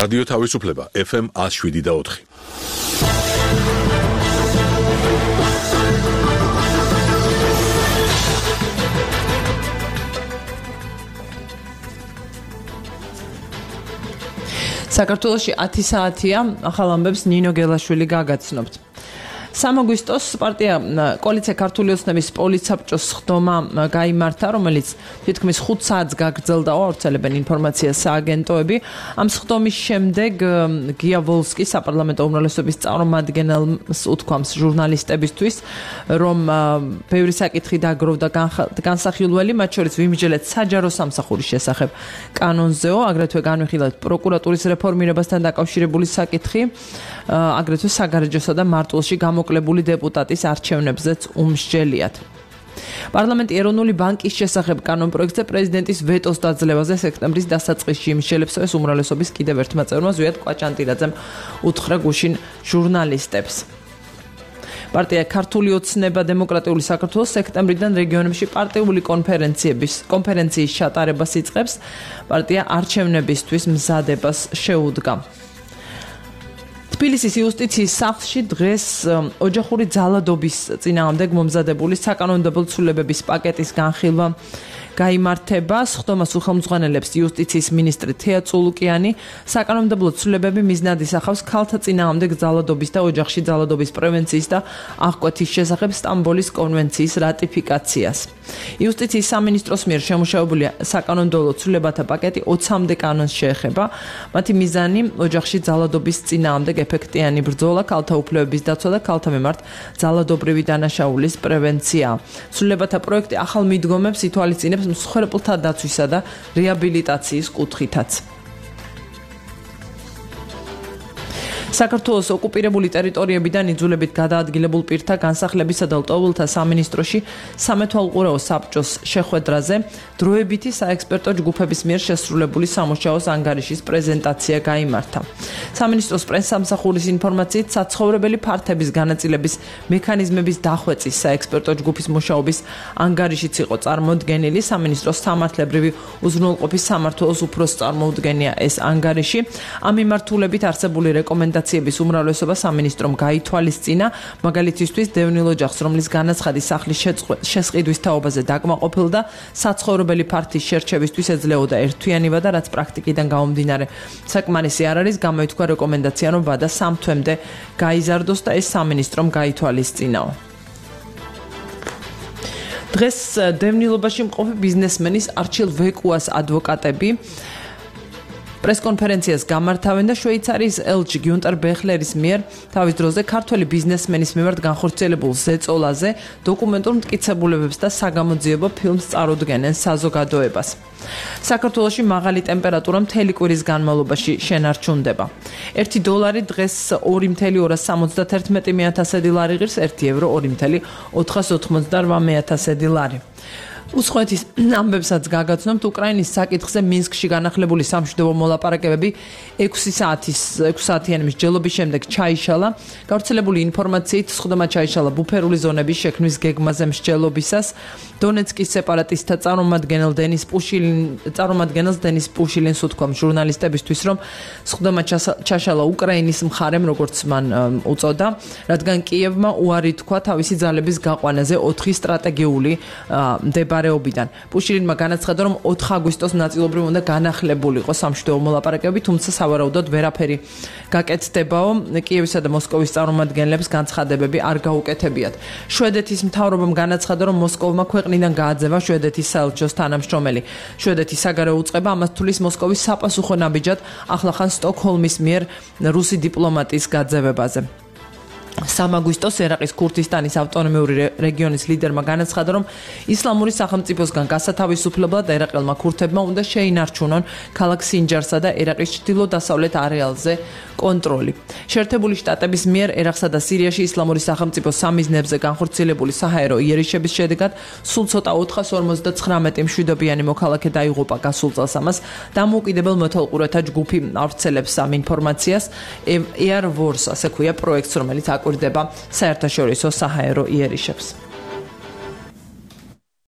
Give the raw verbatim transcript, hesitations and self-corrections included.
რადიო თავისუფლება ეფ ემ one oh seven და four. საქართველოში ათი საათია ახალ ამბებს ნინო გელაშვილი გაგაცნობთ. 삼 აგვისტოს პარტია კოალიცია ქართული ოცნების პოლიცსაბჭოს სხდომა გაიმართა, რომელიც თითქმის ხუთ საათს გაგრძელდა, ავრცელებენ ინფორმაციას სააგენტოები. ამ სხდომის შემდეგ გია ვოლსკი საპარლამენტო უმრავლესობის წარმომადგენელს უთქვამს ჟურნალისტებისთვის, რომ ბევრი საკითხი დაგროვდა განსახილველი, მათ შორის ვიმსჯელეთ საჯარო სამსახურის შესახებ კანონზეო, აგრეთვე განვიხილეთ პროკურატურის რეფორმირებასთან დაკავშირებული საკითხი, აგრეთვე საგარეჯოსა და მარტვილში გამოკლებული დეპუტატის არჩევნებზეც უმსჯელიათ. პარლამენტი ეროვნული ბანკის შესახებ კანონპროექტზე პრეზიდენტის ვეტოს დაძლევაზე სექტემბრის დასაწყისში იმსჯელებს ეს უმრავლესობის კიდევ ერთმა წევრმა ზვიად კვაჭანტირაძემ უთხრა გუშინ ჟურნალისტებს. პარტია ქართული ოცნება დემოკრატიული საქართველოს სექტემბრიდან რეგიონებში პარტიული კონფერენციების კონფერენციის ჩატარებას იწყებს. პარტია არჩევნებისთვის მზადებას შეუდგა. თბილისის იუსტიციის სახლში დღეს ოჯახური ძალადობის წინააღმდეგ მომზადებული საკანონმდებლო ცვლილებების პაკეტის განხილვა გაიმართება. სხდომას უხელმძღვანელებს იუსტიციის მინისტრი თეა წულუკიანი. საკანონმდებლო ცვლილებები მიზნად ისახავს ქალთა წინააღმდეგ ძალადობის და ოჯახში ძალადობის პრევენციის და აღკვეთის შესახებ სტამბოლის კონვენციის რატიფიკაციას. იუსტიციის სამინისტროს მიერ შემუშავებული საკანონმდებლო ცვლილებათა პაკეტი ოცამდე კანონს შეეხება. მათი მიზანი ოჯახში ძალადობის წინააღმდეგ ეფექტიანი ბრძოლა, ქალთა უფლებების დაცვა და ქალთა მიმართ ძალადობრივი დანაშაულის პრევენცია. ცვლილებათა პროექტი ახალ მიდგომებს ითვალისწინებს მსხვერპლთა დაცვისა და რეაბილიტაციის კუთხითაც. საქართველოს ოკუპირებული ტერიტორიებიდან იძულებით გადაადგილებულ პირთა განსახლებისა და ლტოლვილთა სამინისტროში სამეთვალყურეო საბჭოს შეხვედრაზე დროებითი საექსპერტო ჯგუფების მიერ შესრულებული სამუშაოს ანგარიშის პრეზენტაცია გაიმართა. სამინისტროს პრესსამსახურის ინფორმაციით საცხოვრებელი ფართების განაწილების მექანიზმების დახვეწის საექსპერტო ჯგუფის მუშაობის ანგარიშიც იყო წარმოდგენილი. სამინისტროს სამართლებრივი უზრუნველყოფის სამმართველოს უფროს წარმოუდგენია ეს ანგარიში. ამ მიმართულებით არსებული რეკომენდაციები უმრავლესობა სამინისტრომ გაითვალისწინა, მაგალითისთვის დევნილ ოჯახს, რომლის განაცხადი სახლის შესყიდვის თაობაზე დაკმაყოფილდა, საცხოვრებელი ფართის შერჩევისთვის ეძლეოდა ერთთვიანი ვადა, რაც პრაქტიკიდან გამომდინარე საკმარისი არ არის, გამოითქვა რეკომენდაცია, რომ ვადა სამ თვემდე გაიზარდოს და ეს სამინისტრომ გაითვალისწინაო. დღეს დევნილობაში მყოფი ბიზნესმენის არჩილ ვეკუას ადვოკატები პრესკონფერენციას გამართავენ და შვეიცარიის ელჩი გიუნტერ ბეხლერის მიერ თავის დროზე ქართველი ბიზნესმენის მიმართ განხორციელებულ ზეწოლაზე დოკუმენტურ მტკიცებულებებს და საგამოძიებო ფილმს წარუდგენენ საზოგადოებას. საქართველოში მაღალი ტემპერატურა მთელი კვირის განმავლობაში შენარჩუნდება. ერთი დოლარი დღეს ორი ათეული სამოცდაათი ათასედი ლარი ღირს, ერთი ევრო ორი ათეული ოთხმოცდაოთხი ათასედი ლარი. უცხოეთის ამბებსაც გაგაცნობთ, უკრაინის საკითხზე მინსკში განახლებული სამშვიდობო მოლაპარაკებები ექვსი საათიანი მსჯელობის შემდეგ ჩაიშალა. გავრცელებული ინფორმაციით სხდომა ჩაიშალა ბუფერული ზონების შექმნის გეგმაზე მსჯელობისას. დონეცკის სეპარატისტთა წარმომადგენელ დენის პუშილინ წარმომადგენელს დენის პუშილინს უთქვამ ჟურნალისტებისთვის, რომ სხდომა ჩაშალა უკრაინის მხარემ, როგორც მან უწოდა, რადგან კიევმა უარი თქვა თავისი ძალების გაყვანაზე ოთხი სტრატეგიული მდებარეობიდან. პუშილინმა განაცხადა, რომ ოთხი აგვისტოს ნაწილობრივ უნდა განახლებულიყო სამშვიდობო მოლაპარაკებები, თუმცა სავარაუდოდ ვერაფერი გაკეთდებაო. კიევისა და მოსკოვის წარმომადგენლებს განცხადებები არ გაუკეთებიათ. შვედეთის მთავრობამ განაცხადა, რომ მოსკოვმა ქვეყნიდან გააძევა შვედეთის საელჩოს თანამშრომელი. შვედეთის საგარეო უწყება ამას თulis მოსკოვის საპასუხო ნაბიჯად ახლახან სტოკჰოლმის მიერ რუსი დიპლომატის გაძევებაზე. სამ აგვისტოს ერაყის ქურთისტანის ავტონომიური რეგიონის ლიდერმა განაცხადა, რომ ისლამური სახელმწიფოსგან გასათავისუფლებლად ერაყელმა ქურთებმა უნდა შეინარჩუნონ ქალაქ სინჯარსა და ერაყის ჩრდილო-დასავლეთ არეალზე კონტროლი. შეერთებული შტატების მიერ ერაყსა და სირიაში ისლამური სახელმწიფოს სამიზნებზე განხორციელებული საჰაერო იერიშების შედეგად სულ ცოტა ოთხას ორმოცდათხრამეტი მშვიდობიანი მოქალაქე დაიღუპა გასულ წელს. ამას დამოუკიდებელ მეთვალყურეთა ჯგუფი ავრცელებს ამ ინფორმაციას. Air Wars ასე ქვია პროექტს, რომელიც აკვირდება საერთაშორისო საჰაერო იერიშებს.